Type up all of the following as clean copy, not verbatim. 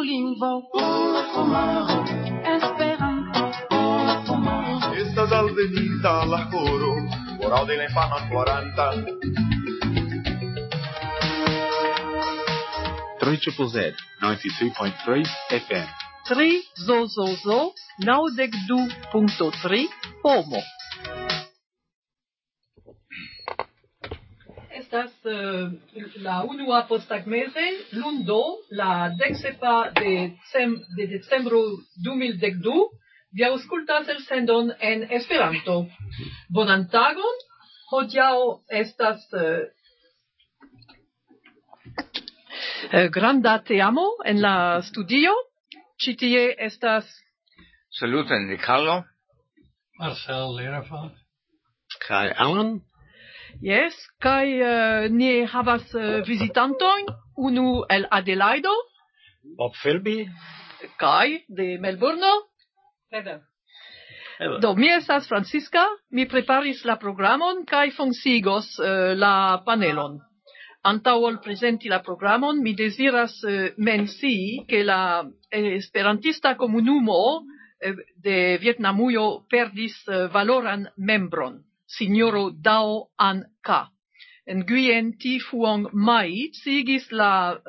lingvo, homaro, Esperanto, homaro. Estas alvenita la horo, por aŭdi la infanon 40. 3ZZZ 93.3 FM. 3 zozozo 92.3 pomo. Estas la unua posttagmeze, lundo, la 10 de decembro 2012, vi aŭskultas elsendon en Esperanto. Bonan tagon, hodiaŭ estas granda teamo en la studio. Ĉi tie estas Saluton Nicolo. Marcel Lerafant. Kai Alan. Yes, kai ni havas vizitantojn, unu el Adelaido, Bob Philby. kai de Melbourne. Hello. Do, mi estas Francisca, mi preparis la programon kai funkciigos la panelon. Antaŭ ol prezenti la programon, mi deziras mencii ke la esperantista komunumo de Vietnamujo perdis valoran membron, Signoro Dao An Ka. En Nguyen Thi Phuong Mai sigis la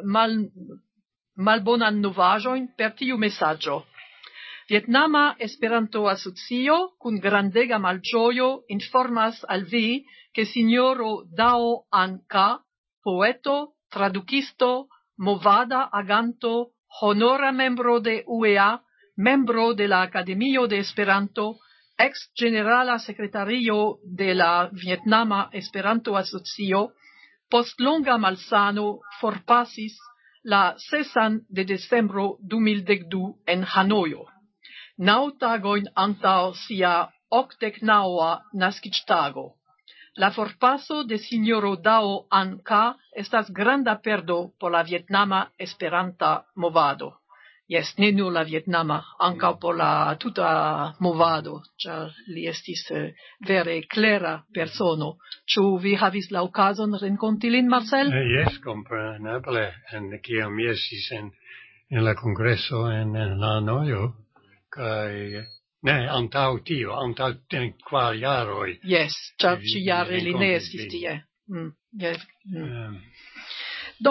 malbonan novaĵojn per tiu mesaĝo. Vietnama Esperanto Asocio kun grandega malĝojo informas al vi ke Signoro Dao An Ka, poeto, tradukisto, movada aganto, honora membro de UEA, membro de la Academio de Esperanto, ex generala secretario de la Vietnama Esperanto Asocio, post longa malsano forpasis la 6 de decembro 2012 en Hanojo. 9 tagojn antaŭ sia 89 naskiĝtago. La forpaso de Signoro Dao An Ka estas granda perdo por la vietnama esperanta movado. Yes, ne nur la vietnama, ankaŭ por la tuta movado, ĉar li estis vere klera persono. Ĉu vi havis la okazon renkonti lin, Marcel? Yes, compreneble. En kiam mi estis en la kongreso en Hanojo, kaj antaŭ tio, antaŭ 4 jaroj. Yes, ĉar ĉiujare li ne estis tie. Yes. Do,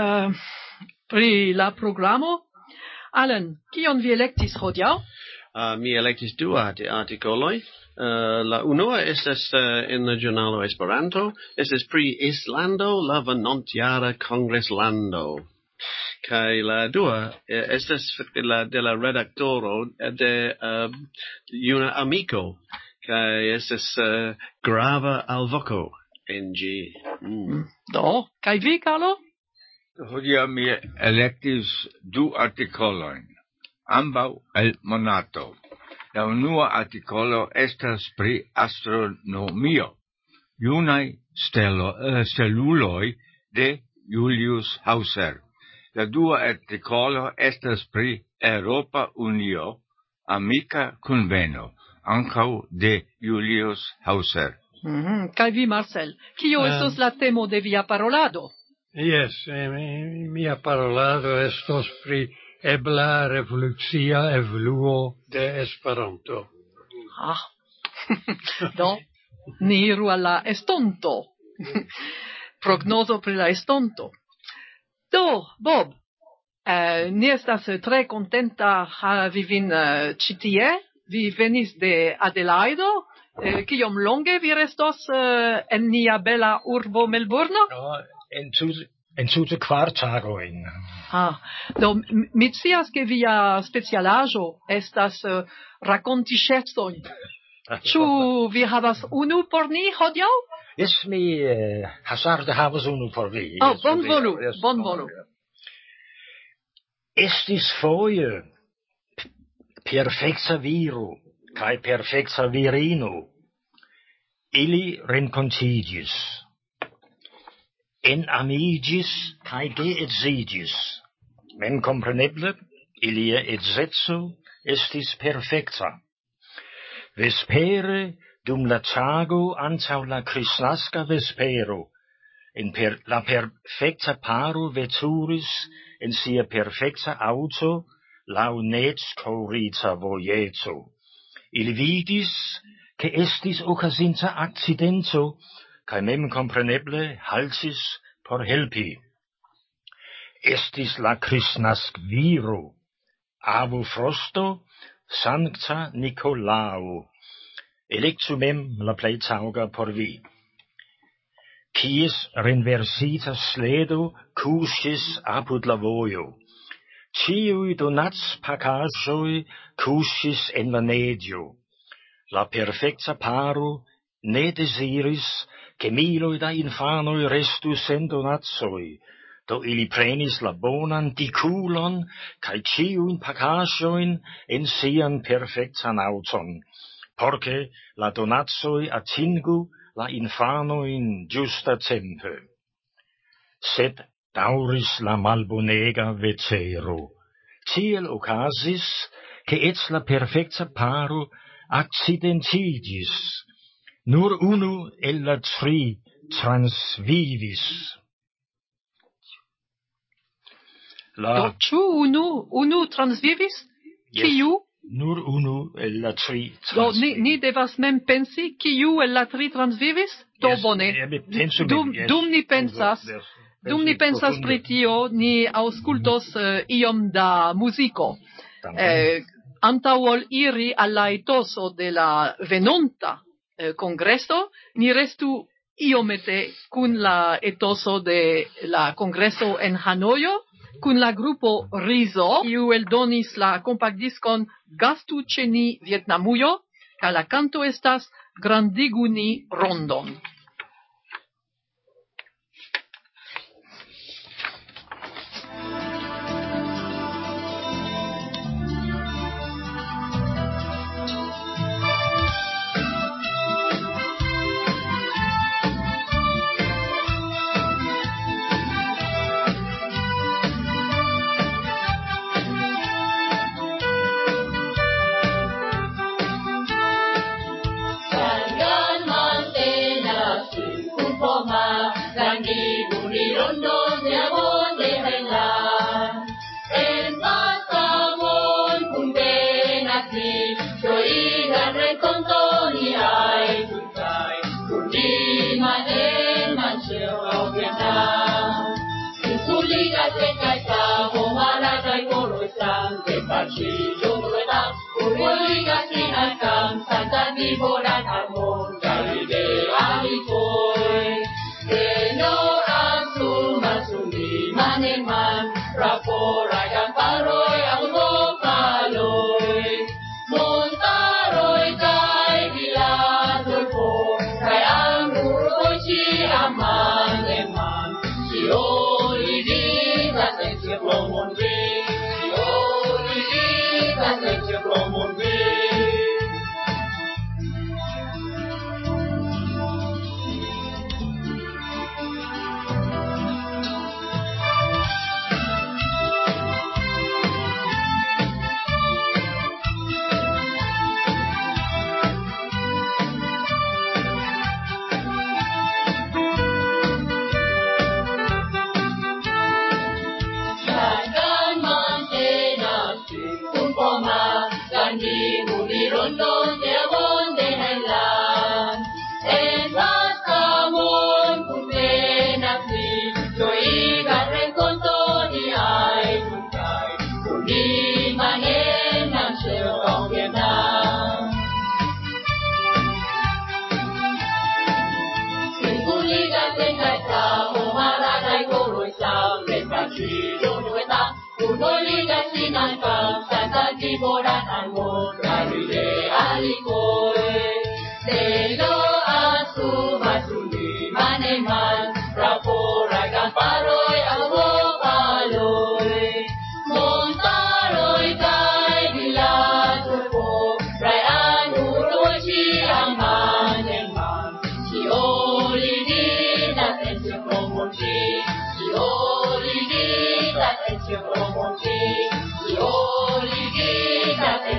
pri la programo, Alan, kion vi elektis hodiaŭ? Mi elektis 2 artikoloj. La unua estas en la ĵurnalo Esperanto, estas pri Islando, la venontjara kongreslando. Kaj la dua estas de la redaktoro de juna amiko, kaj estas grava alvoko en ĝi. Do, kaj vi, Carlo? Hodiaŭ mi elektis 2 artikolojn, ambaŭ el Monato. La unua artikolo estas pri astronomio, junaj steluloj de Julius Hauser. La dua artikolo estas pri Eŭropa Unio, amika kunveno, ankaŭ de Julius Hauser. Kaj vi, Marcel, kio estos la temo de via parolado? Yes, mia parolado estos pri ebla revolucia evoluo de Esperanto. Do, ni iru al la estonto. Prognozo pri la estonto. Do, Bob, ni estas tre contenta havi vin ĉi tie. Vi venis de Adelaido. Kiom longe vi restos en nia bela urbo Melbourne? En tute 4 tagojn. Do, mi scias ke via specialaĵo estas rakonti ŝercojn. Ĉu vi havas unu por ni hodiaŭ? Yes, mi hazarde havas unu por vi. Bonvolu. Estis foje perfekta viro kaj perfekta virino. Ili renkontiĝis. Enamiĝis kaj geedziĝis. Men kompreneble, ilia edzeco estis perfekta. Vespere, dum la tago antaŭ la kristnaska vespero, la perfecta paro veturis, en sia perfecta auto, lau nets corita voieto. Il vidis, che estis occasinta accidento, cae mem compreneble haltis por helpi. Estis la Christnask viro, avu frosto, sancta Nicolao. Electu mem la plei tauga por vi. Quies renversita sledo cusis apud la vojo. Ciui donats pacajoi cusis en la nedio. La perfecta paro ne desiris che miloi da infanoi restu sen donatsoi, do ili prenis la bonan diculon cae ciuin pacajoin en sian perfectan auton, porce la donatsoi atingu la infanoin justa tempe. Sed dauris la malbonega vetero. Tiel ocasis, che et la perfecta paro accidentigis. Nur unu el la tri transvivis. Ciu unu transvivis? Yes. Ciu? Nur unu el la tri Do transvivis. ni devas mem pensi, ciu el la tri transvivis? Do Yes, bone. pensu yes. Dum ni pensas pri tio, ni auscultos iom da musico. Antauol iri alla etoso de la venonta congresso, ni restu iomete cun la etoso de la congresso en Hanoio, cun la gruppo Riso, kiu eldonis la compactdiscon Gastu ce ni Vietnamujo, ca la canto estas Grandigu ni Rondon.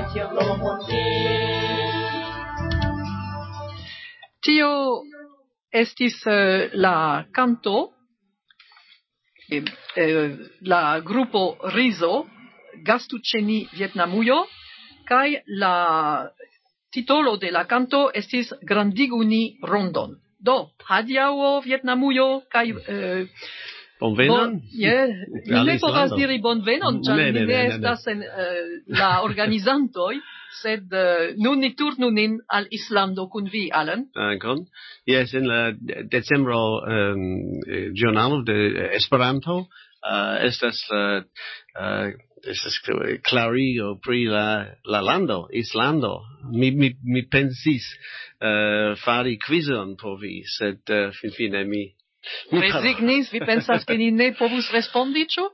Tio estis la canto la grupo Rizo gastuceni Vietnamujo kaj la titolo de la canto estis Grandiguni Rondon. Do, hadiaŭ Vietnamujo kaj Bonvenon. mi ne povas diri bonvenon, ĉar mi ne estas en la organizantoj, sed nun ni turnu nin al Islando kun vi, Alan. Dankon. Yes, in la decembro giornalo de Esperanto estas clarigo pri la lando, Islando. Mi pensis fari quizon por vi, sed finfine mi Resignis, vi pensas che ni ne povus respondi, ĉu?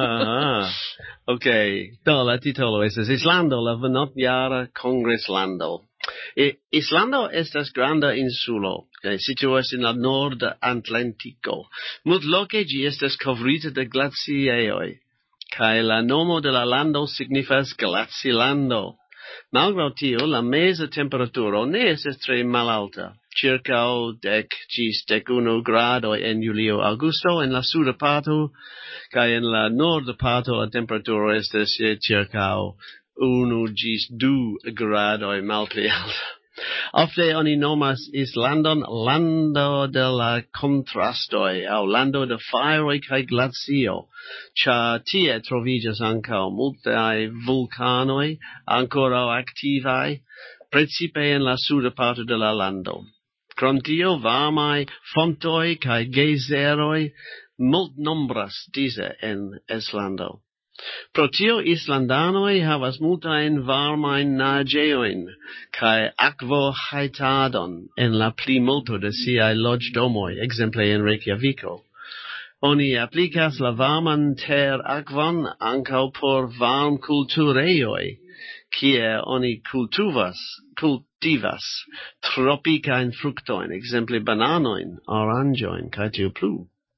Okay. Do, la titolo estas Islando, la venontjara kongreslando. Islando estas granda insulo, kaj situas en la norda Atlantiko. Multloke ĝi estas kovrita de glaciejoj, kaj la nomo de la lando signifas Glacilando. Malgraŭ tio, la meza temperaturo ne estas tre malalta. Circa 10 ĝis 11 gradoj en julio-aŭgusto en la suda parto, kaj en la norda parto la temperaturo estas circa 1 ĝis 2 gradoj malpli alta. Ofte oni nomas Islandon lando de la kontrastoj aŭ lando de fajroj kaj glacio, ĉar tie troviĝas ankaŭ multaj vulkanoj ankoraŭ aktivaj, precipe en la suda parto de la lando. Krom tio, varmaj fontoj kaj gejzeroj multnombras dise en Islando. Pro tio islandanoj havas multajn varmajn naĝejojn kaj akvohajtadon en la plimulto de siaj loĝdomoj, ekzemple en Reykjaviko. Oni aplikas la varman terakvon ankaŭ por varmkulturejoj, kie oni kultivas tropikajn fruktojn, ekzemple bananojn, oranĝojn kaj tiu plu.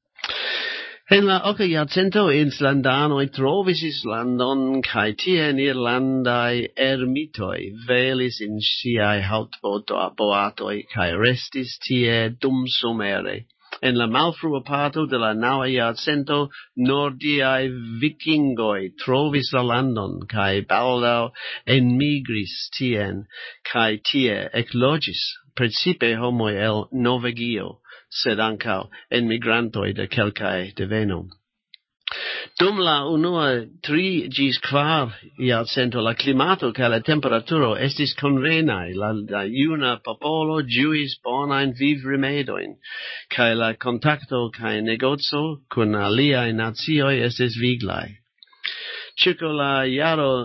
En la oka jarcento islandanoj trovis Islandon kaj tie irlandaj ermitoj velis en siaj haŭtboatoj kaj restis tie dum somere. En la malfrua parto de la naŭa jarcento nordiaj vikingoj trovis la landon kaj baldaŭ enmigris tien kaj tie ekloĝis precipe homoj el Norvegio, sed ankaŭ enmigrantoj de kelkaj deveno. Dum la unua 3 ĝis 4 jarcento la klimato kaj la temperaturo estis konvenaj, la juna popolo ĝuis bonajn vivrimedojn, kaj la kontakto kaj negoco kun aliaj nacioj estis viglaj. Circa la jaro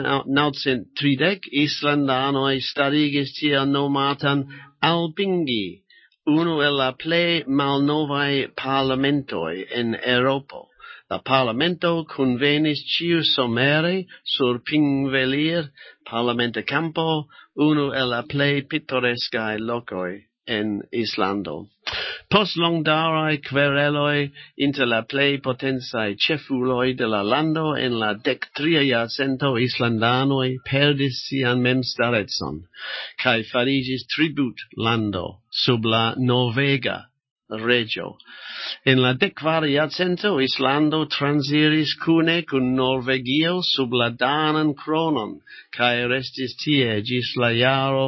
930 islandanoj starigis tiel nomatan Alþingi, unu el la plej malnovaj parlamentoj en Eŭropo. La parlamento kunvenis ĉiu somere sur Pingvellir parlamenta kampo, unu el la plej pitoreskaj lokoj en Islando. Post longdaŭraj kvereloj inter la plej potencaj ĉefuloj de la lando en la 13. jarcento islandanoj perdis sian memstarecon kaj fariĝis tributlando sub la norvega regio. En la 14. jarcento Islando transiris kune kun Norvegio sub la danan kronon kaj restis tie ĝis la jaro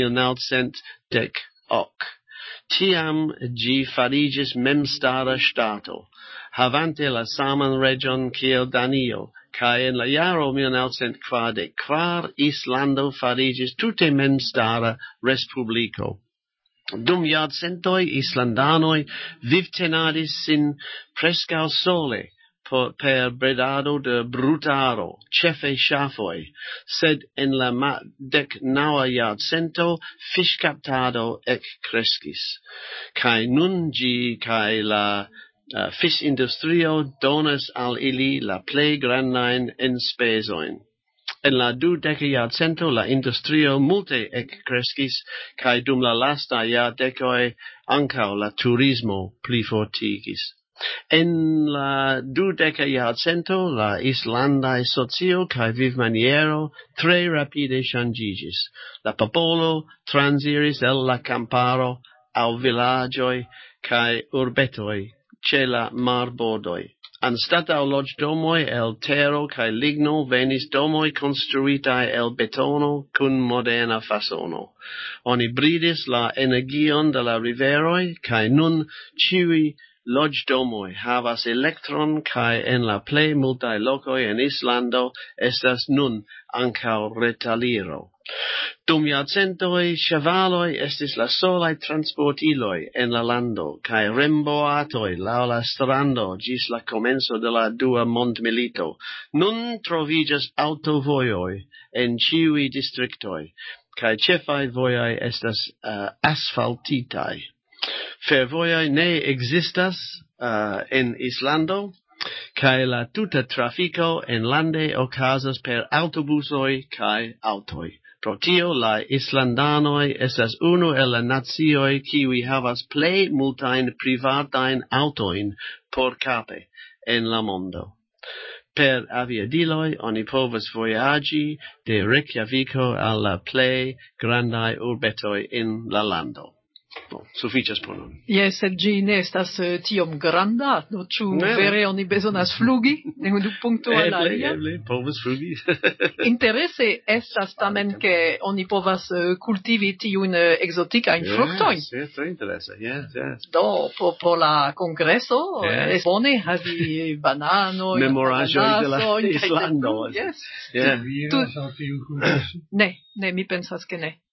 1910. Tiam ĝi fariĝis memstara ŝtato, havante la saman reĝon kiel Danio, kaj en la jaro 1944 Islando fariĝis tute memstara respubliko. Dum jarcentoj islandanoj vivtenadis sin preskaŭ sole per bredado de brutaro, ĉefe ŝafoj, sed en la 19. jarcento fiŝkaptado ekkreskis, kaj nun ĝi kaj la fiŝindustrio donas al ili la plej grandajn enspezojn. En la 20. jarcento la industrio multe ekkreskis kaj dum la lastaj jardekoj ankaŭ la turismo plifortigis. En la 20. jarcento la islandaj socio kaj vivmaniero tre rapide ŝanĝiĝis. La popolo transiris el la kamparo au villagioi cae urbetoi ce la marbordoi. Anstatau logdomoi el terro cae ligno venis domoi construitae el betono cun moderna fasono. Oni bridis la energion de la riveroi, cae nun ciui logdomoi havas electron, cae en la plei multae locoi en Islando estas nun ancau retaliro. Dum iarcentoi, chevaloi estis la solai transportiloi en la lando, cae remboatoi lau la strando gis la comenzo de la dua mondmilito. Nun trovigas autovoioi en ciui districtoi, cae cefai voiai estas asfaltitai. Fervoiai ne existas en Islando, cae la tuta trafico en lande ocasas per autobusoi cae autoi. Pro tio la Islandanoi estas unu el la nazioi kiwi havas plei multain privatain autoin por cape en la mondo. Per aviadiloi oni povas voyagi de Reykjaviko al la plei grandai urbetoi in la lando. Suficias por nun. Yes, sed gi ne estas tiom granda, no ĉu vere oni bezonas flugi de unu punkto al alia? Eble, povas flugi. Interese estas tamen ke oni povas kultivi tiujn ekzotikajn fruktojn. Yes, tre interese. Yes. Do, por la kongreso, es bone havi bananoj, Memoraĵoj de la ananasojn, kaj Islando. Yes. Viras al tiu kongreso? Ne, mi pensas ke ne.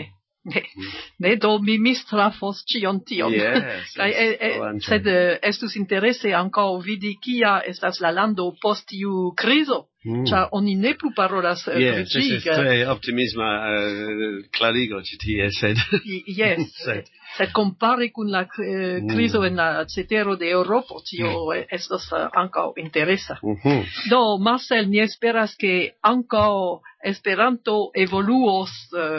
Ne, do mi mistrafos cion tiom. Yes. Sed estus interese ankaŭ vidi kia estas la lando post tiu krizo, ĉar oni ne plu parolas pri Yes, ĝi. tre optimisma clarigo ĉi tie, sed Yes, sed compare kun la krizo en la cetero de Eŭropo, tio estas ankaŭ interesa. Do, Marcel, mi esperas ke ankaŭ Esperanto evoluos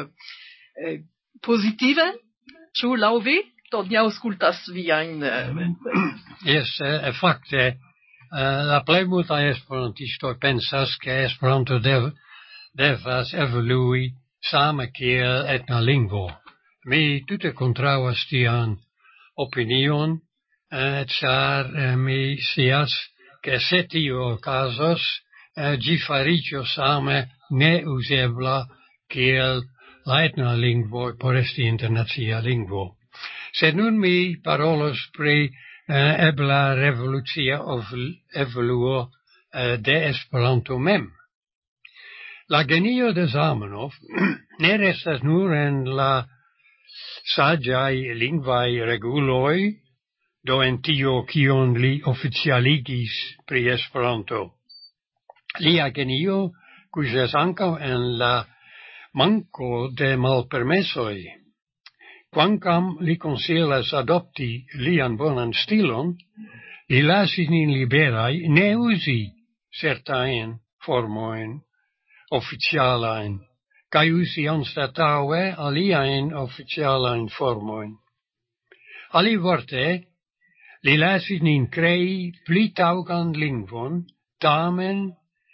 positive, ĉu laŭ vi? Do mi aŭskultas viajn. Yes, fakte, la plej multaj esperantistoj pensas ke Esperanto devas evolui same kiel etna lingvo. Mi tute kontraŭas tian opinion, ĉar mi scias ke se tio okazos, ĝi fariĝos same neuzebla kiel la etna lingvo por esti internacia lingvo. Sed nun mi parolos pri ebla revolucia evoluo de Esperanto mem. La genio de Zamenhof ne restas nur en la saĝaj lingvaj reguloj, do en tio kion li oficialigis pri Esperanto. Lia genio kuŝas ankaŭ en la manco de malpermesoi. Quancam li consilas adopti lian bonan stilon, li lasis nin liberai ne usi certain formoin oficialain, cae usi anstataue aliaen oficialain formoin. Ali vorte, li lasis nin crei pli taugan lingvon, tamen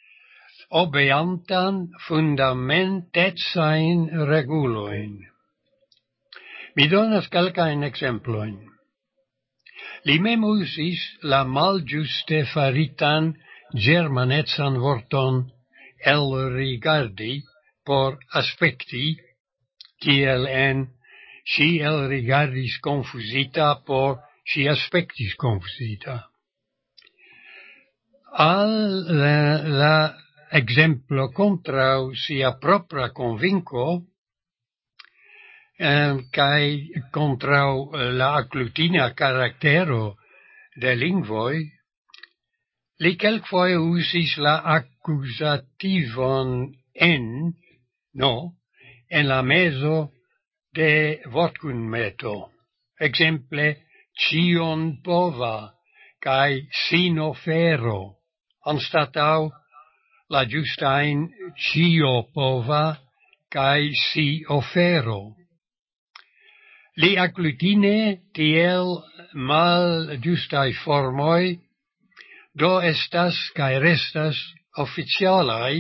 obeantan fundamentetsain reguloin. Mi donas kelkajn ekzemplojn. Li mem usis la malĝuste faritan germanetsan vorton elrigardi por aspekti, kiel en ŝi elrigardis konfuzita por ŝi aspektis konfuzita. Al la exemplo contrau sia propra convinco, kai contrau la agglutina caractero de lingvoi, li kelkfoje usis la accusativon en la mezo de vortkunmeto. Exemple, cion pova, kai sinofero, anstatau la justain cio pova cae si ofero. Li agglutine tiel mal justai formoi, do estas cae restas oficialai,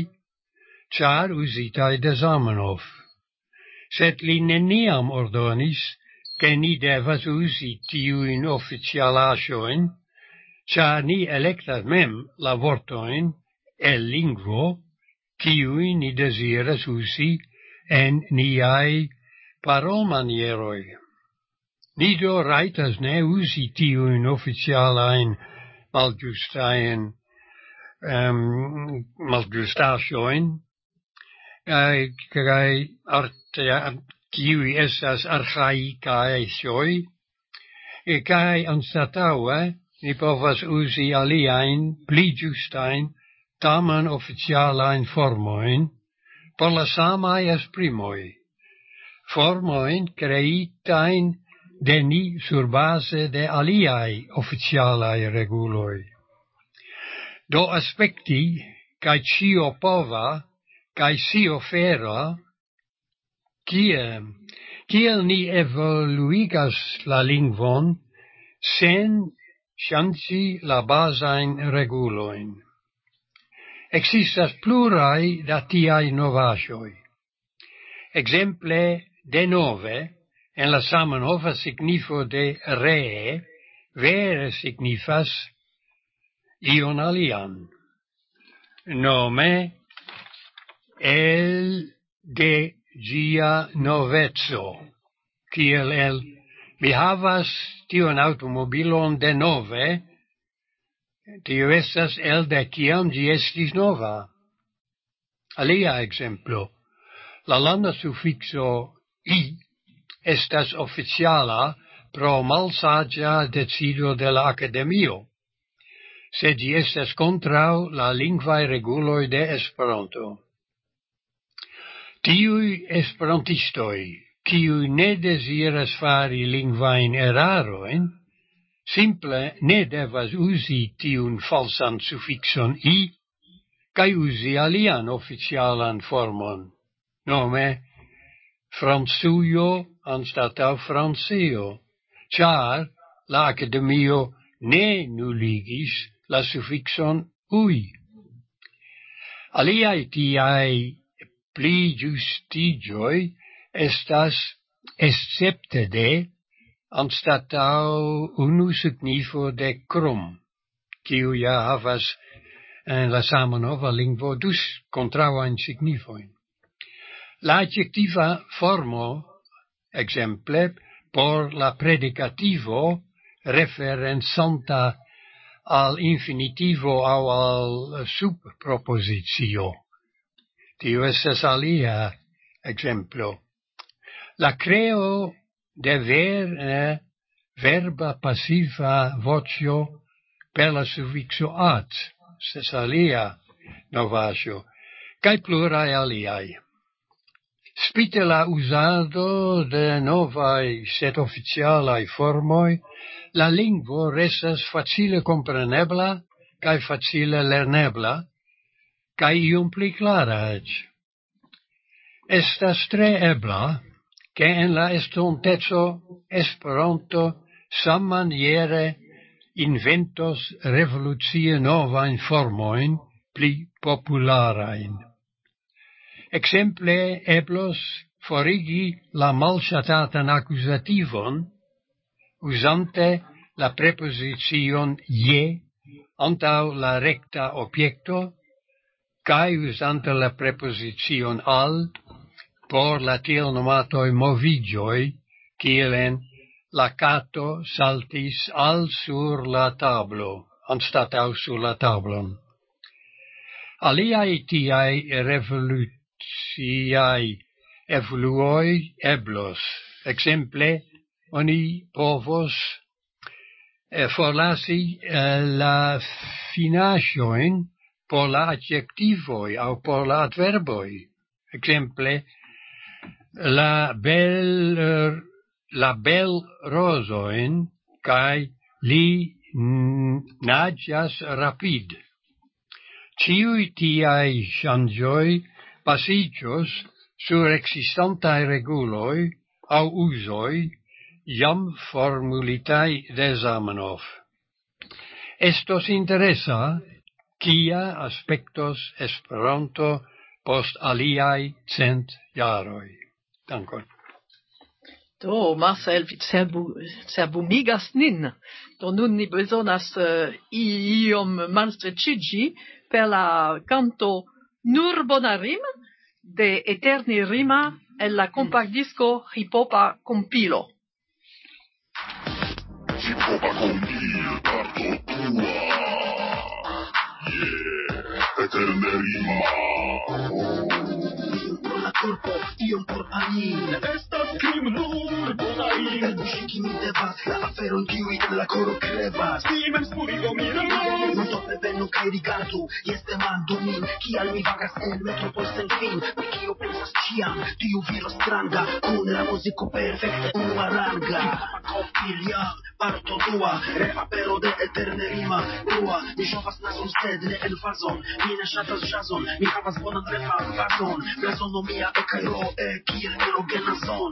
char usitai de Zamenhof. Sed li neniam ordonis che ni devas usi tiuin oficialaĵojn, ĉar ni elektas mem la vortojn el lingvo, kiujn ni deziras usi en niaj parolmanieroj. Ni do rajtas ne usi tiujn oficialajn malĝustaĵojn, kaj kiuj estas arĥaikaĵoj, kaj anstataŭe ni povas uzi aliajn pli ĝustajn, tamen oficialajn formojn por la samaj esprimoj, formojn kreitajn de ni surbase de aliaj oficialaj reguloj. Do aspekti kaj ĉio pova kaj scio fera, kiel ni evoluigas la lingvon sen ŝanĝi la bazajn regulojn. Existas pluraj da tiaj novaĵoj. Ekzemple, denove, en la zamenhofa signifo de ree, vere signifas ion alian. Nome, el de ĝia noveco, kiel el mi havas tion automobilon denove, tio estas el de kiam ĝi estis nova. Alia ekzemplo, la landa sufikso i estas oficiala pro malsaĝa decido de la Akademio, sed ĝi estas kontraŭ la lingvaj reguloj de Esperanto. Tiuj esperantistoj, kiuj ne deziras fari lingvajn erarojn, simple ne devas uzi tiun falsan sufikson i, kaj uzi alian oficialan formon, nome Francujo anstataŭ Francio, ĉar la Akademio ne nuligis la sufikson uj. Aliaj tiaj pli ĝustiĝoj estas escepte de anstataŭ unu signifo de krom, kiu ja havas en la zamenhofa lingvo du kontraŭajn signifojn. La adjektiva formo, ekzemple, por la predikativo referencanta al infinitivo aŭ al subpropozicio. Tio estas alia ekzemplo. La creo de verba pasiva voĉo per la sufikso at, estas alia novaĵo, kaj pluraj aliaj. Spite la uzado de novaj sed oficialaj formoj, la lingvo restas facile komprenebla kaj facile lernebla, kaj iom pli klara eĉ. Estas tre ebla, che en la estonteco Esperanto sammaniere inventos revolucie novajn formojn pli popularajn. Ekzemple eblos forigi la malŝatatan akuzativon uzante la prepozicion je antaŭ la rekta objekto kaj uzante la prepozicion al por la tiel nomatoj moviĝoj, kiel en la kato saltis al sur la tablo, anstataŭ sur la tablon. Aliaj tiaj revoluciaj evoluoj eblos. Ekzemple, oni povos forlasi la finaĵojn por la adjektivoj aŭ por la adverboj. Ekzemple, la bel rozojn kaj li naĝas rapide. Ĉiuj tiaj ŝanĝoj baziĝos sur ekzistantaj reguloj aŭ uzoj jam formulitaj de Zamenhof. Estos interesa, kia aspektos Esperanto post aliaj 100 jaroj. Dankon. Do, Marcel, vi cerbumigas nin. Do nun ni bezonas iom malstrecigi per la canto Nur Bonarim de Eterni Rima el la compact disco Hipopa Compilo. Hipopa Compilo, parto tua. Yeah, Eterne Rima. La corpo, io por anin. Estas crim nur bonain. Buŝiki mi devas, la afero kiuj en la koro krevas. Simen spurigo mi revas. Non tope venu kaj rigardu, jes demandu min, kial mi vagas en metropol sen fin. Pri kio pensas ĉiam, tiu viro stranga, kun la muziko perfekte unuaranga. Kompilia, parto dua, reapero de Eterne Rima. Dua, mi ŝovas nazon sed ne en fazon. Mi ne ŝatas ĵazon, mi havas bonan refazon. Blazono mia ekairo kiel erogena zon.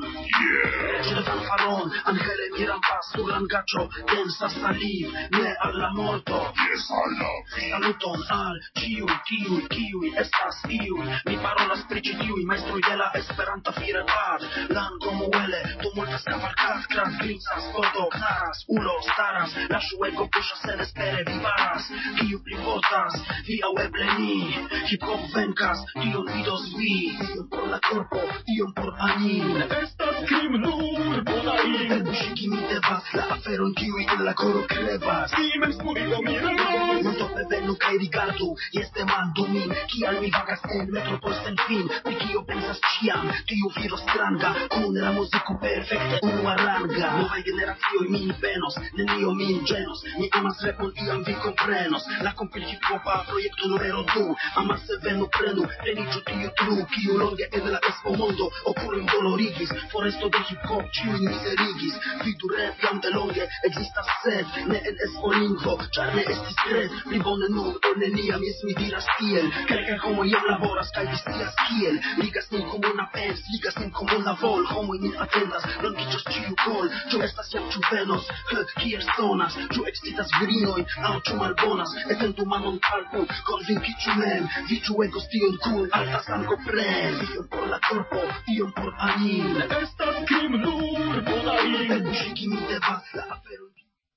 Je fanfaron, angele mi rampas sur langaĉo, densa saliv, ne al la morto. Jes al la vi. Saluton al ĉiuj tiuj, kiuj estas iuj. Mi parolas pri ĉi tiuj majstroj de la Esperanta firepad. Lango muele, tumultas cavalcad, kras grincas, todo claras, ulo staras, la ŝuego puŝas senespere vivaras. Kiu pli votas, vi aŭ eble ni. Hip-hop venkas, tion vidos vi. Iom por la corpo, iom por anin. Estas crim nur bonain. Elbuŝigi mi devas, la aferon kiuj en la koro krevas. Simen spurigo mi revas. Non tope venu kaj rigardu, jes demandu min, kial mi vagas en metropol sen fin. Pri kio pensas ĉiam, tiu viro stranga, kun la muziko perfekte unuaranga. Novaj generacioj min benos, nenio min ĝenos. Mi amas repon, iam vi komprenos. La kompil hip-hopa projekto numero 2. Amase venu prenu, preniĝu tiu tru, kiu longe en la espo mondo okulojn dolorigis. Foresto de hip-hop ĉiujn miserigis. Vidu rap jam de longe ekzistas, sed ne en espo lingvo, ĉar ne estis kred. Pli bone nur ol neniam, jes mi diras tiel. Kelkaj homoj jam laboras kaj vi scias kiel. Ligas nin komuna pens, ligas nin komuna vol. Homoj nin atendas, longiĝos ĉiu kol. Ĉu estas jam ĉu venos? Kiel sonas? Ĉu ekscitas virinoj aŭ ĉu malbonas? Etendu manon palpu, konvinkiĝu mem. Vi ĝuegos tion kun alta sango pren. Iom por la corpo, iom por anin. Estas crim nur bonain. Elbuŝigi mi devas, la afero.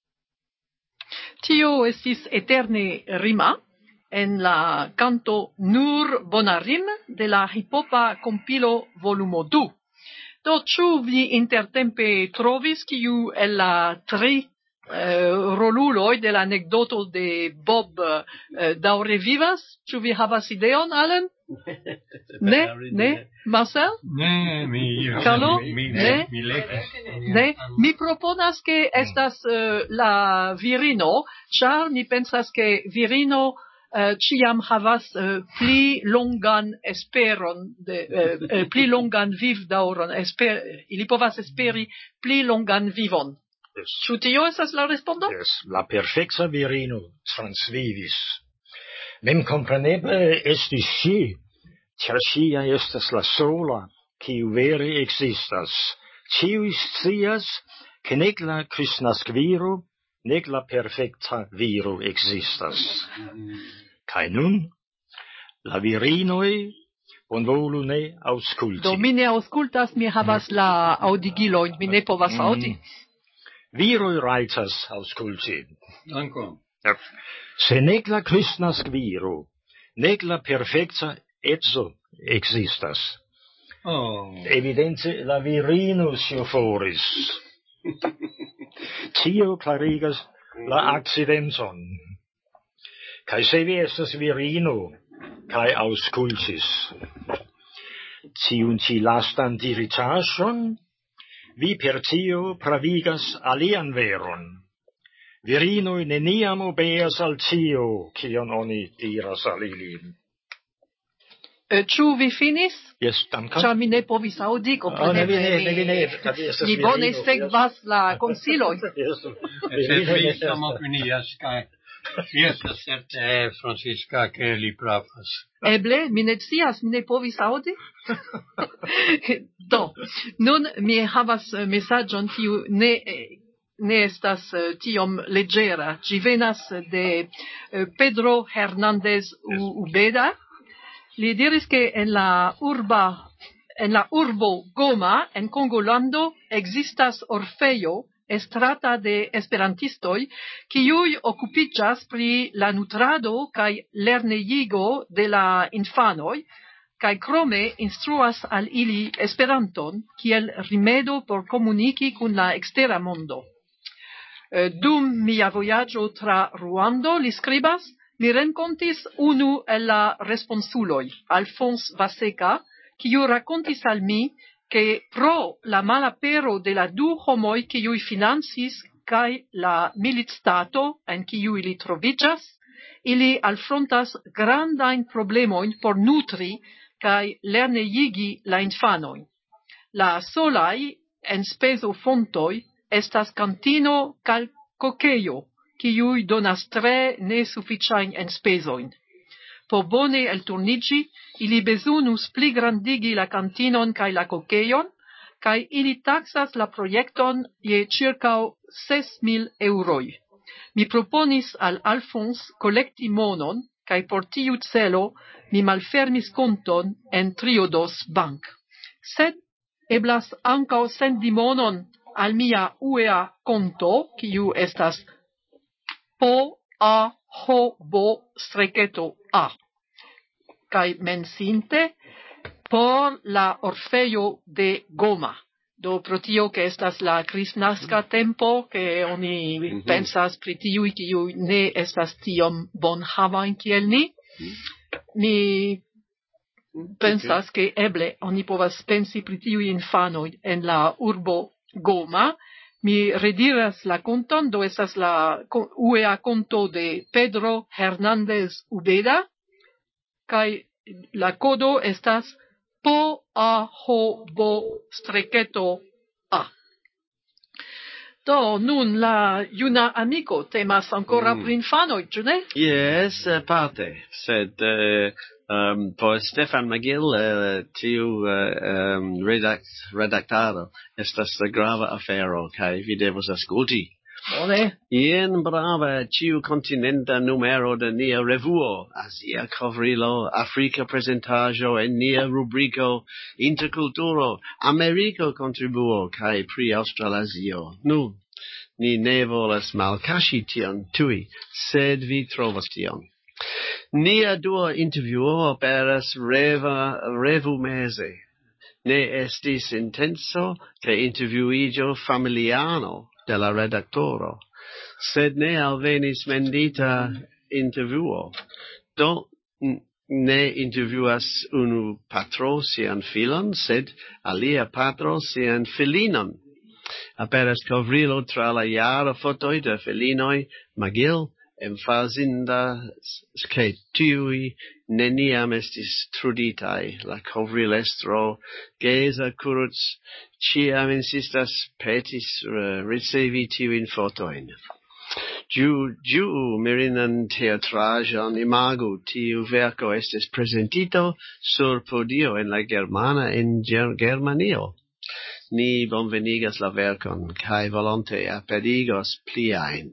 Tio estis Eterne Rima en la canto Nur Bonarim de la Hipopa Compilo volumo 2. Do, ĉu vi intertempe trovis kiu el la tri roluloj de la anekdoto de Bob daŭre vivas? Ĉu vi havas ideon, Alan? Ne? Marcel? Ne, Carlo? mi legis. Ne? Mi proponas ke estas la virino, ĉar mi pensas ke virino ĉiam havas pli longan esperon, pli longan vivdaŭron, ili povas esperi pli longan vivon. Ĉu tio estas la respondo? Yes, la perfekta virino transvivis. Memkompreneble estis ŝi, ĉar ŝia estas la sola, kiu vere ekzistas. Ĉiuj scias, ke nek la kristnaskviro, nek la perfekta viro ekzistas. Kaj nun, la virinoj bonvolu ne aŭskulti. Do mi ne aŭskultas, mi havas la aŭdigilojn, mi ne povas aŭdi. Viroj rajtas aŭskulti. Anko. Se nek la kristnaskviro, nek la perfekta edzo ekzistas. Evidente la virino sioforis. Tio klarigas la akcidenton. Kaj se vi estas virino, kaj aŭskultis tiun ĉi lastan diritaĵon, vi per tio pravigas alian veron. Virinoj neniam obeas al tio, kion oni diras al ili. Ĉu vi finis? Yes, danke. Ĉar mi ne povis aŭdi, kompreneble. Mi bone sekvas la konsilojn. Vi samopinias kaj vi estas certe Francisca ke li pravas. Eble, mi ne scias, mi ne povis aŭdi. Do, nun mi havas mesaĝon kiu ne estas tiom leĝera. Ĝi venas de Pedro Hernández Ubeda. Li diris ke en la urba en la urbo Goma, en Congolando, existas orfejo estrata de esperantistoj, kiuj okupiĝas pri la nutrado kaj lernejigo de la infanoj, kaj krome instruas al ili Esperanton kiel rimedo por komuniki kun la ekstera mondo. Dum mia vojaĝo tra Ruando, li skribas, mi renkontis unu el la responsuloj, Alphonse Vaseka, kiu rakontis al mi, che pro la malapero de la du homoj kiuj financis kaj la militstato en kiu ili troviĝas, ili alfrontas grandajn problemojn por nutri kaj lernejigi la infanojn. La solaj enspezofontoj estas kantino kaj kokejo, kiuj donas tre nesufiĉajn enspezojn. Por bone elturniĝi, ili bezonus pli grandigi la kantinon kaj la kokejon, kaj ili taksas la projekton je ĉirkaŭ 6.000 euroj. Mi proponis al Alphonse kolekti monon, kaj por tiu celo mi malfermis konton en Triodos Bank. Sed eblas ankaŭ sendi monon al mia UEA konto, kiu estas PAHOBO-A, kaj mensinte por la orfejo de Goma. Do pro tio que estas la kristnaska tempo, que oni pensas pri tiuj kiuj ne estas tiom bonhavajn kiel ni, mi pensas que eble oni povas pensi pri tiuj infanoj en la urbo Goma. Mi rediras la konton, do estas la UEA konto de Pedro Hernández Ubeda, kaj la kodo estas PAHOBO-A. Do, nun la juna amiko temas ancora pri infanoj, ĉu ne? Yes, parte, sed por Stefan McGill tiu redaktado estas grava afero, kaj vi devos aŭskulti. Bone. Jen brava ĉiu kontinenta numero de nia revuo, Azia kovrilo, Afrika prezentaĵo en nia rubriko Interkulturo, Ameriko kontribuo kaj pri Aŭstralazio. Nu, ni ne volas malkaŝi tion tui, sed vi trovos tion. Nia dua intervjuo aperas revumeze. Ne estis intenso ke intervjuiĝo familiano de la redaktoro, sed ne alvenis mendita intervjuo. Do ne intervjuas unu patro sian filon, sed alia patro sian filinon. Aperas kovrilo tra la jara fotoj de filinoj. McGill emfazindas ke tiuj neniam estis truditaj. La kovrilestro Geza Kurz ĉiam insistas petis ricevi tiujn fotojn. Ĝuu mirinan teatraĵon, imagu tiu verko estis prezentito sur podio en la germana en Germanio. Ni bonvenigas la verkon, kaj volonte aperigos pliajn.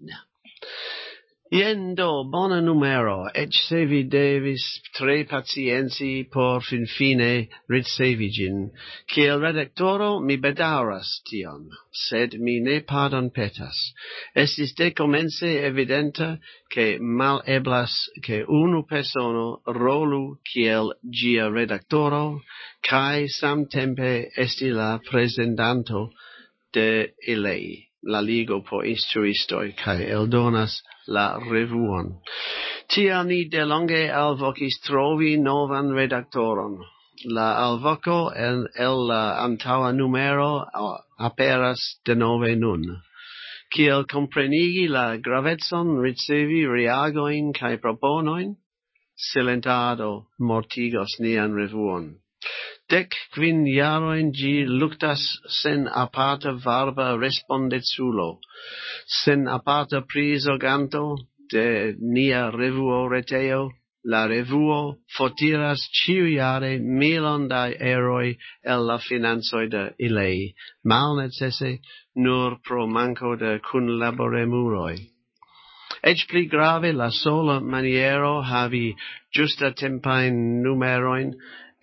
Jen do bona numero, eĉ se vi devis tre pacienci por finfine ricevi ĝin. Kiel redaktoro mi bedaŭras tion, sed mi ne pardonpetas. Estis dekomence evidenta ke maleblas ke unu persono rolu kiel ĝia redaktoro kaj samtempe esti la prezentanto de ilei. La Ligo por Instruistoj kaj eldonas la revuon. Tial ni delonge alvokis trovi novan redaktoron. La alvoko el la antaŭa numero aperas denove nun. Kiel komprenigi la gravecon ricevi reagojn kaj proponojn? Silentado mortigos nian revuon. 15 jarojn ĝi luktas sen aparta varba respondeculo, sen aparta prizorganto de nia revuo reteo. La revuo fortiras ĉiujare milon da eroj el la financoj de ilei, malnecese nur pro manko de kunlaboremuloj. Eĉ pli grave, la sola maniero havi ĝustatempajn numerojn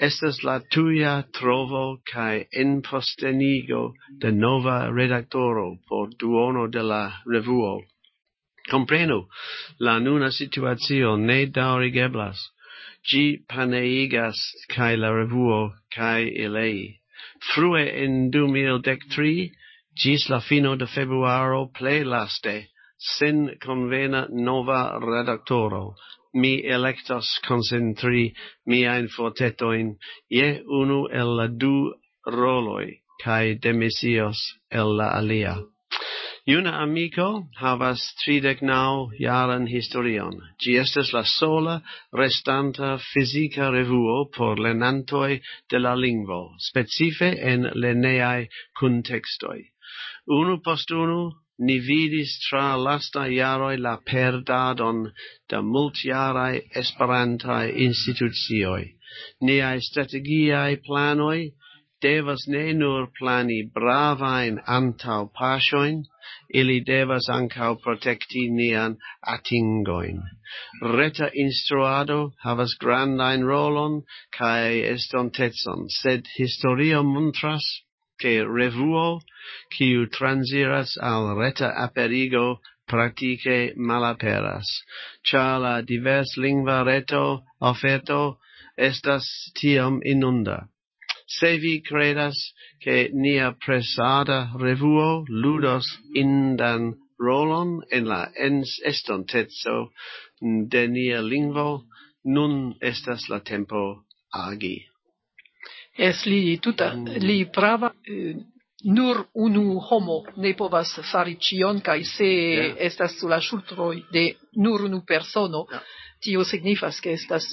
estas la tuja trovo kai enpostenigo de nova redaktoro por duono de la revuo. Comprenu, la nuna situatio ne daŭrigeblas. Gi paneigas kai la revuo kai ilei. Frue en 2013, gis la fino de februaro plej laste, sen convena nova redaktoro, mi electos concentri miain fortetoin je unu el la du roloi, kai demisios el la alia. Juna amico havas 39 jaran historion. Gi estas la sola restanta fizika revuo por lernantoj de la lingvo, specife en lerneaj kuntextoj. Unu post unu, ni vidis tra lasta jaroj la perdadon de multjaraj esperantaj institucioj. Niaj strategiaj planoj devas ne nur plani bravajn antaŭpaŝojn, ili devas ankaŭ protekti nian atingojn. Reta instruado havas grandajn rolon kaj estontecon, sed historio montras ke revuo, kiu transiras al reta aperigo, praktike malaperas, ĉar la diverslingva reto oferto estas tiom inunda. Se vi credas che nia presada revuo ludos indan rolon en la estontezo de nia lingvo, nun estas la tempo agi. Es li prava, nur unu homo ne povas fari cion, kai se estas sur la ŝultroj de nur unu persono, tio signifas che estas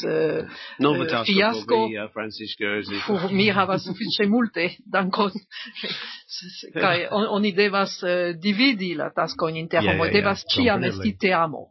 fiasko. Mi havas sufiĉe multe, dankon. Kaj oni devas dividi la taskojn inter homoj, devas ĉiam esti teamo.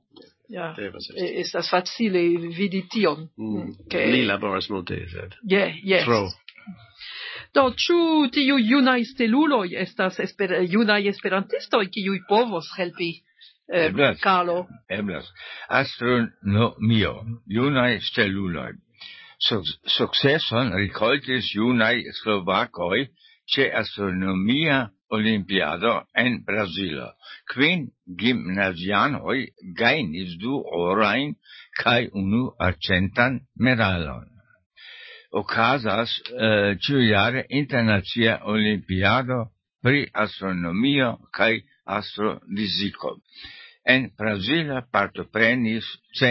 Estas facile vidi tion. Li laboras multe, sed tro. Do, ĉu tiu junaj steluloj estas junaj esperantistoj, kiuj povos helpi Carlo? Eblas. Astronomio, junaj steluloj. Sukceson rikoltis junaj slovakoj ĉe astronomia olimpiado en Brazilo. 5 gimnazianoj gajnis 2 orajn kaj 1 arĝentan medalon. Okazas ĉiujare internacia olimpiado pri astronomio kaj astrofiziko. En Brazilo partoprenis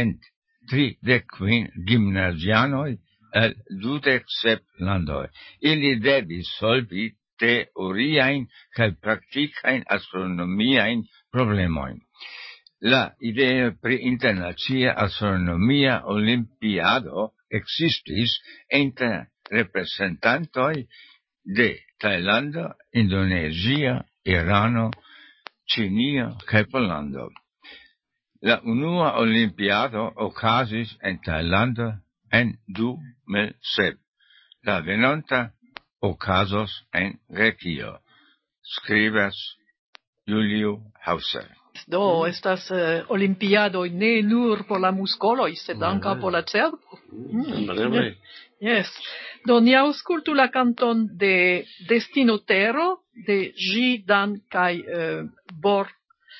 135 gimnazianoj el 27 landoj. Ili devis solvi teoriajn kaj praktikajn astronomiajn problemojn. La ideo pri internacia astronomia olimpiado existis inter representantoj de Tajlando, Indonezio, Irano, Ĉinio kaj Pollando. La unua olimpiado okazis en Tajlando en 2007. La venonta okazos en Grekio. Skribas Julio Hauser. Do, estas olimpiadoj ne nur por la muskoloj, sed ankaŭ por la cerbo. Yes. Do, ni aŭskultu la kanton de Destino Tero, de J. Dan kaj Bor.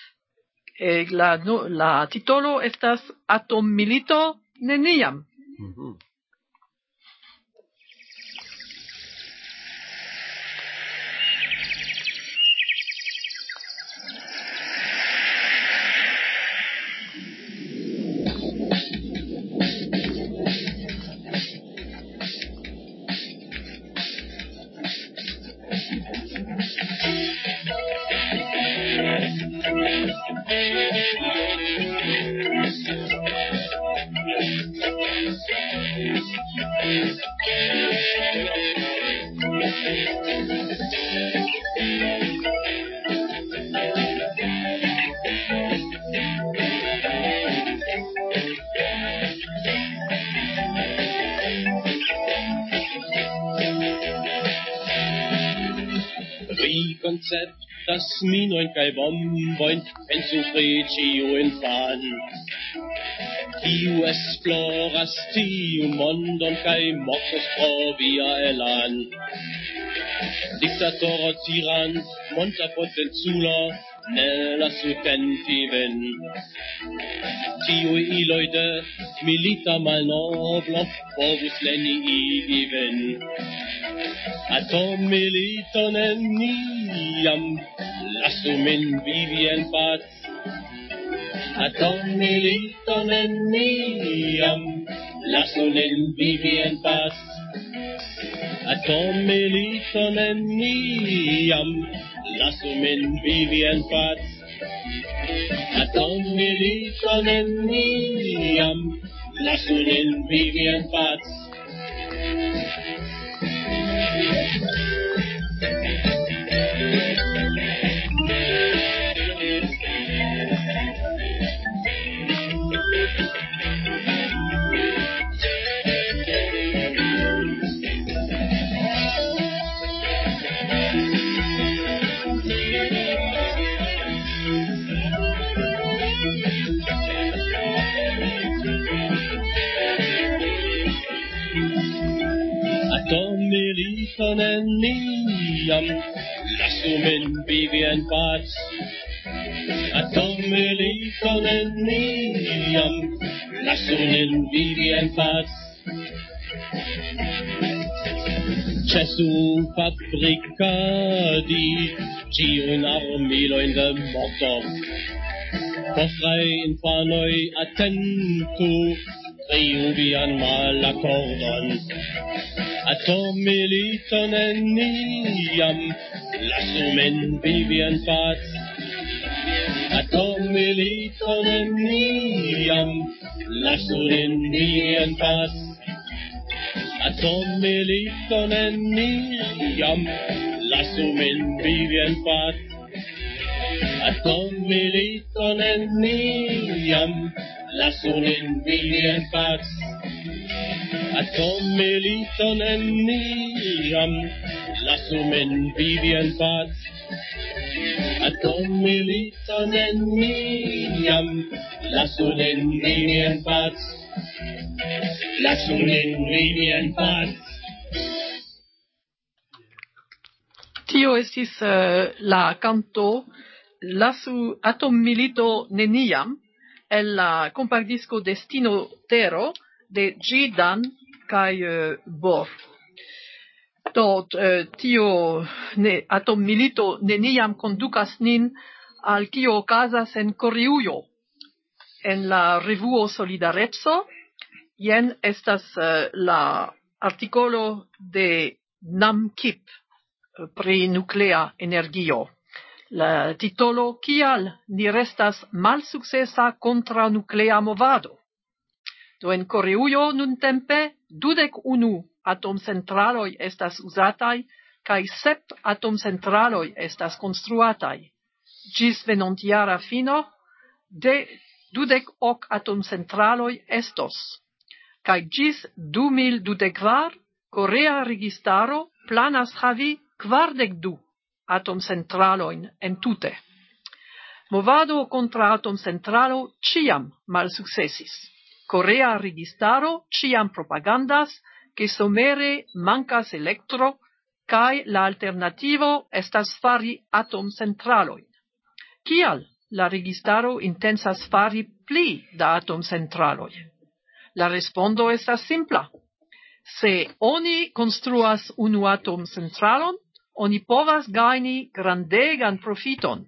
La titolo estas Atommilito neniam. Conceptas minojn kaj bombojn en supre ĉiu infan. Tiu esploras tiu mondon kai moxos provia elan. Dictatoro tiran, monta potenzulo, nella sutentiven. Tiu iloide, milita malnoblo, povus leni igiven. Atom milito neniam, lasu min vivi en paz. Atom milito neniam, lasu min vivi en paz. Atom milito neniam, lasu min vivi en paz. Atom milito neniam, lasu min vivi en paz. Atom milito neniam, lasu min vivi en paz. Atom milito neniam, lasu min vivi en paz. Cesu fabricadi, ciun armiloin de morto. Postrai infanoi attentu, triuvian malacordon. Atom milito neniam, lasu min vivi en paz. Atom milito neniam, lasu min vivi en paz. Atom milito neniam, lasu min vivi en paz. Atom milito neniam, lasu min vivi en paz. Atom milito neniam, lasu min vivi en paz. Atom milito neniam, lasu min vivi en paz. Lasu min vivi en paz. Tio estis la canto Lasu Atom Milito Neniam el la compactdisco Destino Tero de G. Dan kai Bor. Tio Atom Milito Neniam conducas nin al kio okazas en Koreŭjo. En la revuo Solidarezzo, jen estas la artikolo de Nam Kip pri nuklea energio. La titolo Kial ni restas malsuccesa kontraŭ nuklea movado. Do en Koreŭjo nuntempe 21 atomcentraloj estas uzataj kaj 7 atomcentraloj estas konstruataj. Ĝis venontjara fino de 28 atomcentraloj estos. Kaj ĝis 2024 Korea registaro planas havi 42 atomcentralojn entute. Movado kontraŭ atomcentralo ĉiam malsukcesis. Korea registaro ĉiam propagandas, ke somere mankas elektro kaj la alternativo estas fari atomcentralojn. Kial la registaro intensas fari pli da atomcentraloj? La respondo estas simpla. Se oni konstruas unu atomcentralon, oni povas gajni grandegan profiton.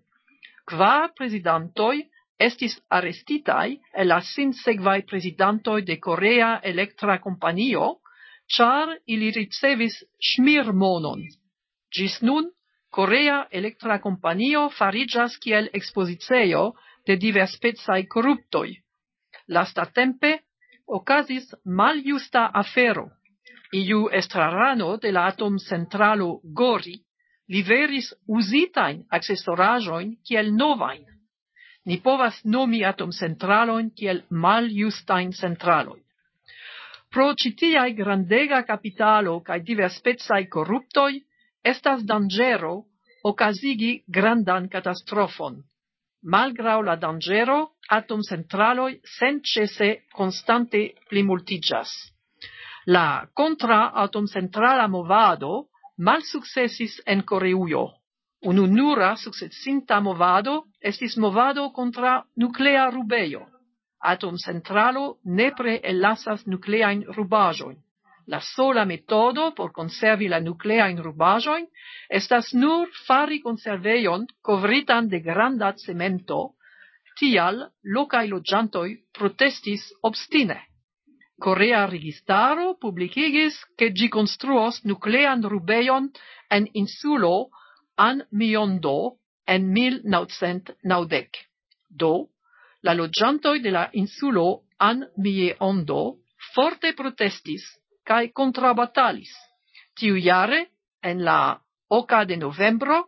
4 prezidantoj estis arestitaj el la sinsekvaj prezidantoj de Korea Elektra Kompanio, ĉar ili ricevis ŝmirmonon. Ĝis nun, Korea Elektra Kompanio fariĝas kiel ekspozicejo de diverspecaj koruptoj. Lastatempe okazis maljusta afero. Iu estrarano de la atomcentralo Gori liveris uzitajn aksesoraĵojn kiel novajn. Ni povas nomi atomcentralojn kiel maljustajn centralojn. Pro ĉi tiaj grandega kapitalo kaj diverspecaj koruptoj estas danĝero okazigi grandan katastrofon. malgrau la dangero, atomcentraloi senĉese konstante plimultiĝas. La kontra atomcentrala movado malsukcesis en Koreujo. Ununura sukcesinta movado estis movado kontra nuklea rubejo. Atomcentralo nepre ellasas nukleajn rubaĵojn. La sola metodo por konservi la nukleajn rubaĵojn estas nur fari konservejon kovritan de granda cemento, tial lokaj loĝantoj protestis obstine. Korea registaro publikigis ke ĝi konstruos nuklean rubejon en insulo An-Myeondo en 1990. Do, la loĝantoj de la insulo An-Myeondo forte protestis kaj kontrabatalis. Tiujare, en la 8 de novembro,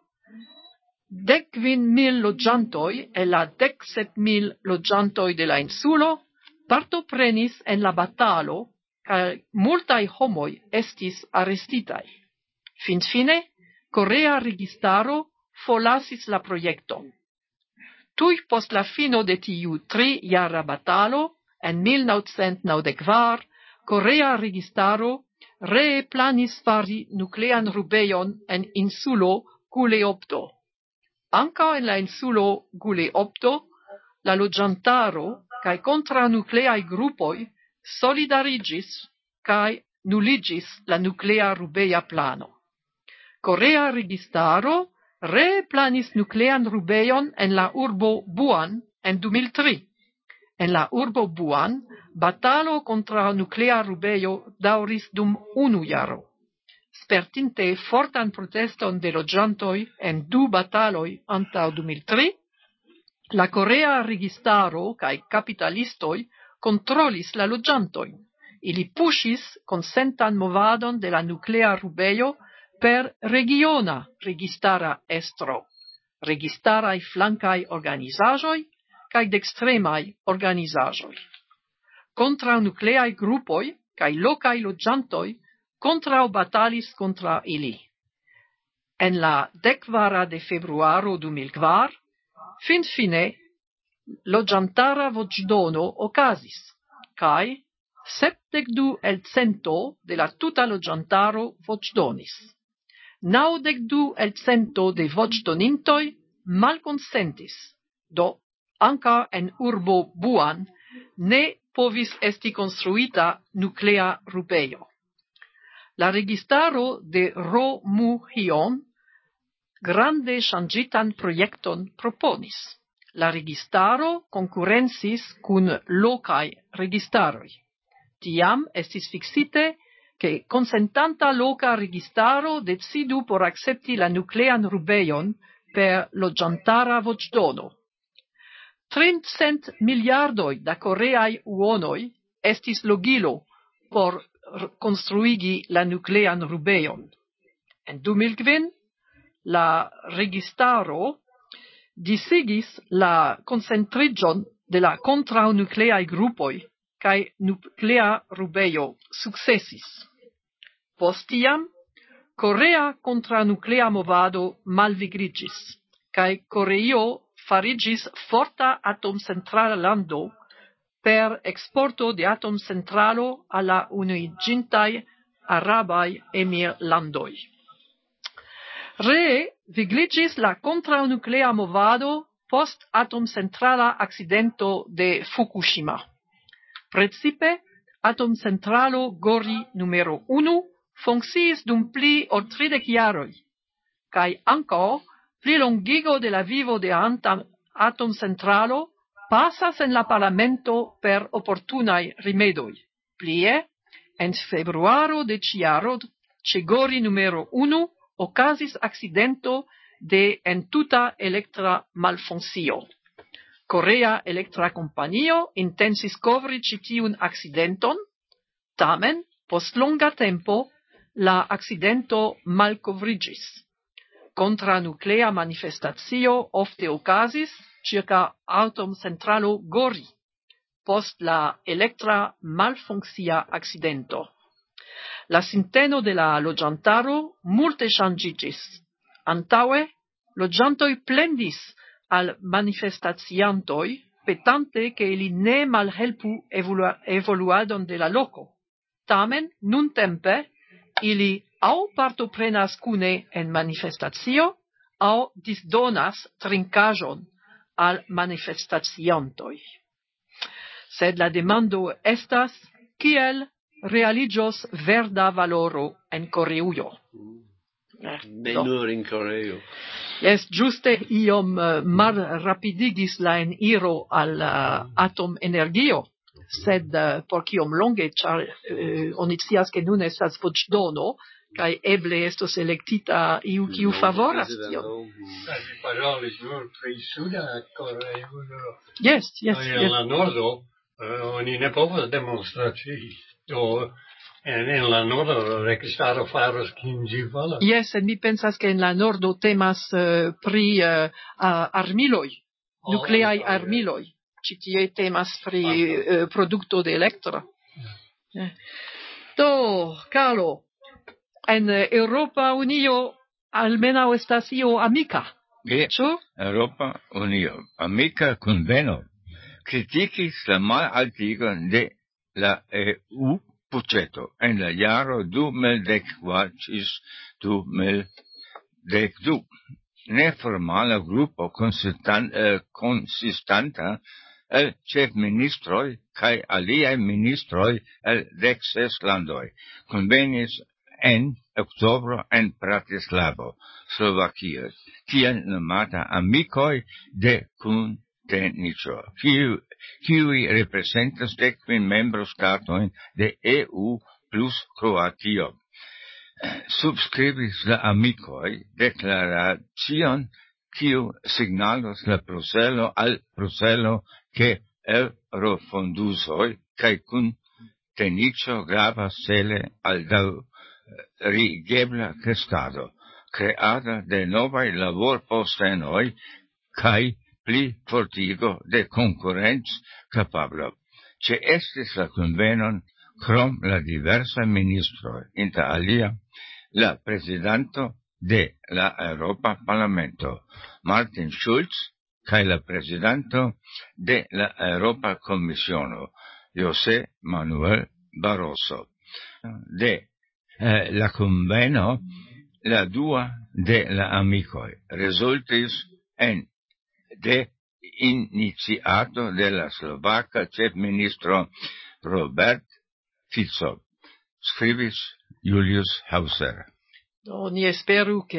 15,000 loĝantoj el la 17,000 loĝantoj de la insulo partoprenis en la batalo kaj multaj homoj estis arestitaj. Finfine, Korea registaro forlasis la projekton. Tuj post la fino de tiu 3-jara batalo, en 1994, Korea registaro ree planis fari nuklean rubejon en insulo Guleopto. Ankaŭ en la insulo Guleopto, la loĝantaro kaj kontranukleaj grupoj solidariĝis kaj nuligis la nuklea rubeja plano. Korea registaro ree planis nuklean rubejon en la urbo Buan en 2003. En la urbo Buan, batalo kontraŭ nuklea rubejo daŭris dum 1 jaro. Spertinte fortan proteston de loĝantoj en 2 bataloj antaŭ 2003, la korea registaro kaj kapitalistoj kontrolis la loĝantojn. Ili puŝis konsentan movadon de la nuklea rubejo per regiona registara estro, registaraj flankaj organizaĵoj kaj dekstremaj organizaĵoj. Kontraŭnukleaj grupoj kaj lokaj loĝantoj kontraŭbatalis kontraŭ ili. En la 10 de februaro 2004, finfine loĝantara voĉdono okazis, kaj 72% de la tuta loĝantaro voĉdonis. 92% de voĉdonintoj malkonsentis, do ankaŭ en urbo Buan ne povis esti konstruita nuklea rubejo. La registaro de Ro Mu-hyon grande ŝanĝitan projekton proponis. La registaro konkurencis kun lokaj registaroj. Tiam estis fiksite ke konsentanta loka registaro decidu por akcepti la nuklean rubejon per loĝantara voĉdono. 300 miliardoj da koreaj uonoj estis logilo por konstruigi la nuklean rubejon. En 2005, la registaro disigis la koncentriĝon de la kontraŭnukleaj grupoj kaj nuklea rubejo sukcesis. Post tiam, korea kontranuklea movado malvigriĝis, kaj Koreio fariĝis forta atomcentrala lando per eksporto de atomcentralo al la unuiĝintaj arabaj emirlandoj. Ree vigliĝis la kontraŭnuklea movado post atomcentrala akcidento de Fukushima. Precipe, atomcentralo Gori numero 1 funkciis dum pli ol 30 jaroj, kaj ankaŭ plilongigo de la vivo de atomcentralo pasas en la parlamento per oportunaj rimedoj. Plie, en februaro de ĉi-jaro ĉe Gori numero 1 okazis akcidento de entuta elektra malfunkcio. Korea Elektra Kompanio intencis kovri ĉi tiun akcidenton, tamen post longa tempo la akcidento malkovriĝis. Kontranuklea manifestacio ofte okazis ĉirkaŭ atomcentralo Gori post la elektra malfunkcia akcidento. La sinteno de la loĝantaro multe ŝanĝiĝis. Antaŭe loĝantoj plendis al manifestatiantoi, petante che ili ne malhelpu evoluadon de la loco. Tamen, nuntempe, ili au partoprenas cune en manifestatio, au disdonas trincajon al manifestatiantoi. Sed la demando estas, kiel realigios verda valoro en Koreujo? Ne nur in Koreo. Yes, juste iom mal rapidigis la eniro al atom energio, sed por kiom longe, char oni scias ke nun estas voĉdono, kaj eble estos elektita iu kiu favoras tion. Mi parolis nur pri suda Koreo. Yes. En la nordo oni ne povas demonstracii. En la nordo registaro faros kiam ĝi volas. Yes, mi pensas ke en la nordo temas pri armiloj, nukleaj armiloj. Ĉi tie temas pri produkto de elektro. Do, Carlo, en Europa Unio almenaŭ estas io amika. Ĉu? Europa Unio, amika kunveno, kritikis la malaltigon de la EU budgeto en la jaro 2014 ĝis 2012. Neformala grupo konsistanta el ĉefministroj kaj aliaj ministroj el 16 landoj konvenis en oktobro en Bratislavo, Slovakio, kiel nomata amikoj de Kunteniĉo, kiuj reprezentas 15 membrostatojn de EU plus Kroatio. Subskribis la amikoj deklaracion, kiu signalos la Bruselo al Bruselo ke eurofonduzoj kaj Kunteniĉo gravas cele al rigebla kreskado, creada de novaj laborpostenoj kaj pli fortigo de konkurenc-kapablo. Ĉeestis la kunvenon krom la diversaj ministroj, inter alia la prezidanto de la Eŭropa Parlamento, Martin Schulz, kaj la prezidanto de la Eŭropa Komisiono, José Manuel Barroso. De la conveno, la dua de la amikoj rezultis en de iniciato de la slovaka ĉefministro Robert Fico, skribis Julius Hauser. Do, ni esperu ke